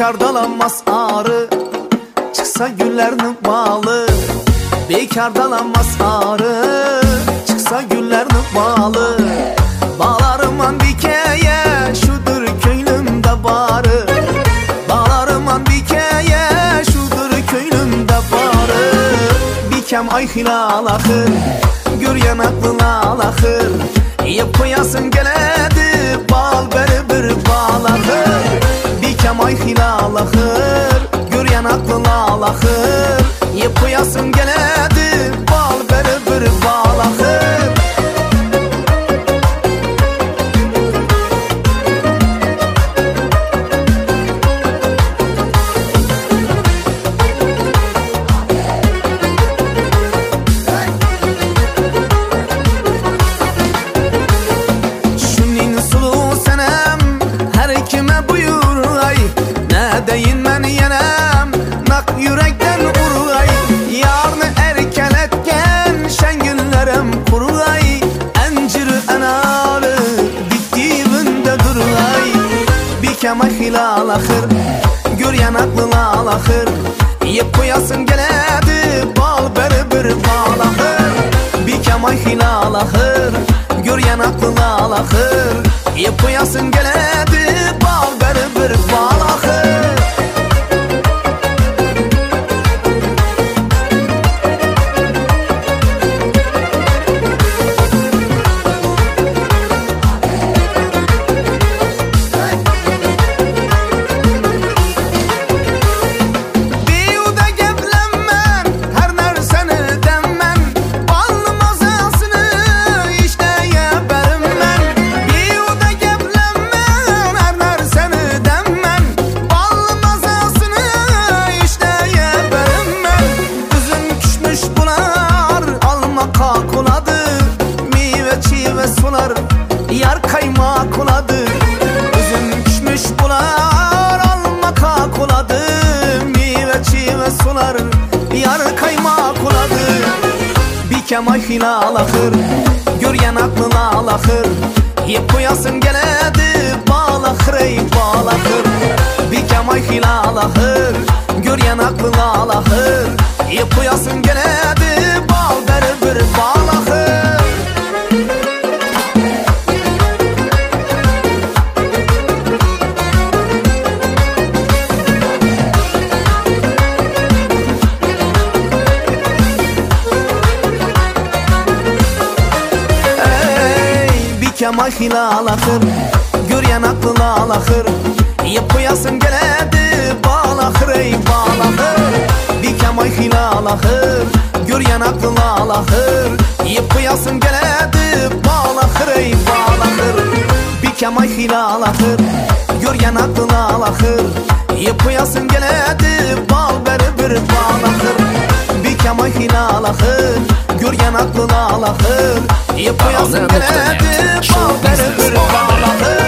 Bekar dalanmaz arı, çıksa güllerinin balı. Bekar dalanmaz arı, çıksa güllerinin balı. Bağlarıman dikeye, şudur köylümde barı. Bağlarıman dikeye, şudur köylümde barı. Bikem ay hilal ahır, gör yanaklı lal ahır. Yep koyasın geledi, bal beri bir bal ahır. Bikem ay hilal ahır, gör yanaklı lal ahır. Yep koyasın geledi, bal beri bir bal ahır. Deyin ben yenem, nak yürekten uray. Yarını erkeletken şengüllerim kuray. Enciri enalı diktiğimde duray. Bikeme hilal ahır, gör yanaklı lal ahır. Yep koyasın geledi, bal beri bir bal ahır. Bikeme hilal ahır, gör yanaklı lal ahır. Yep koyasın geledi, bal beri bir bal ahır. Yar kaymak oladı, üzüm düşmüş bular, alma kak oladı. Meyve çiğve sular, yar kaymak oladı. Bikem ay hilal ahır, gör yanaklı lal ahır. Yep koyasın geledi, bal ahır ey bal ahır. Bikem ay hilal ahır, gör yanaklı lal ahır. Yep koyasın geledi, bal beri bir bal ahır. Bikem ay hilal ahır, gör yanaklı lal ahır. Yep koyasın geledi, bal ahır ey bal ahır. Bikem ay hilal ahır, gör yanaklı lal ahır. Yep koyasın geledi, bal ahır ey bal ahır. Bikem ay hilal ahır, gör yanaklı lal ahır. Yep koyasın geledi, bal beri bir bal ahır. Bikem ay hilal ahır, gör yanaklı lal ahır. Yep koyasın geledi, bal beri bir bal ahır.